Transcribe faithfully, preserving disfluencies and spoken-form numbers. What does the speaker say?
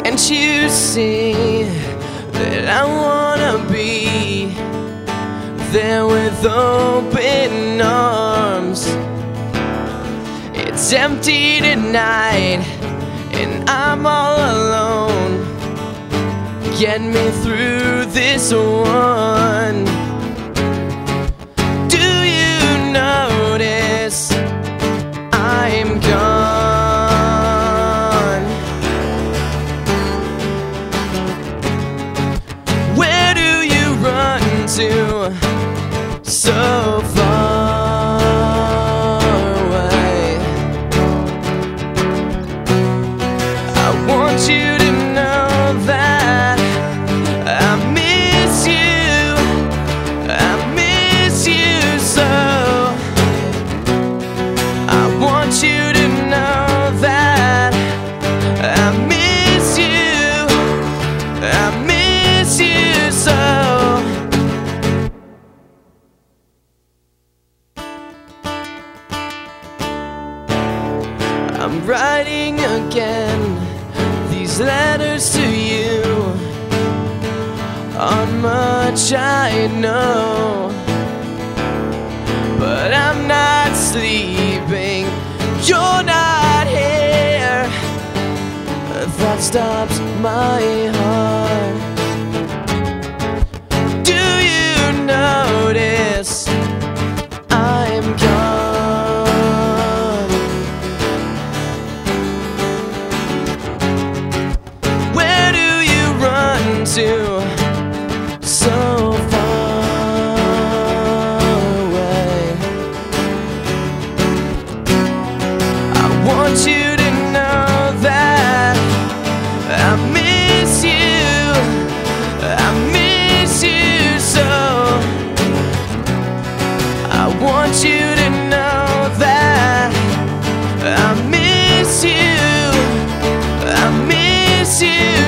Can't you see that I wanna be there with open arms? It's empty tonight and I'm all alone. Get me through this one. Do you notice I'm gone? Where do you run to so far away? I want you to know that I miss you, I miss you so. I want you to know that I miss you, I miss you so. I'm writing again these letters to you. On much I know, but I'm not sleeping. You're not here. That stops my heart. Do you notice I'm gone? Where do you run to so far away? I want you to know that I miss you, I miss you so. I want you to know that I miss you, I miss you.